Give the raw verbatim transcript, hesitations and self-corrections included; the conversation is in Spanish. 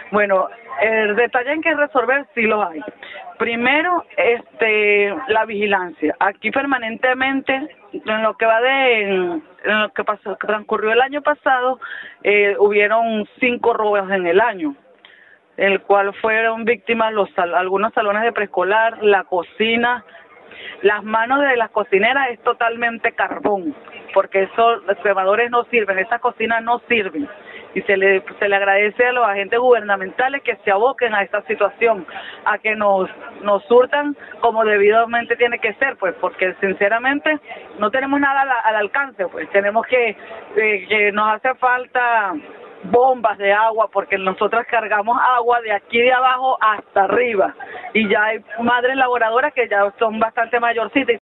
Bueno, el detalle en que resolver sí lo hay. Primero, este, la vigilancia. Aquí permanentemente, en lo que va de, en lo que pasó, que transcurrió el año pasado, eh, hubieron cinco robos en el año, en el cual fueron víctimas los algunos salones de preescolar, la cocina. Las manos de las cocineras es totalmente carbón, porque esos los quemadores no sirven, esas cocinas no sirven. Y se le, se le agradece a los agentes gubernamentales que se aboquen a esta situación, a que nos, nos surtan como debidamente tiene que ser, pues, porque sinceramente no tenemos nada al, al alcance, pues, tenemos que, eh, que nos hace falta bombas de agua, porque nosotras cargamos agua de aquí de abajo hasta arriba, y ya hay madres laboradoras que ya son bastante mayorcitas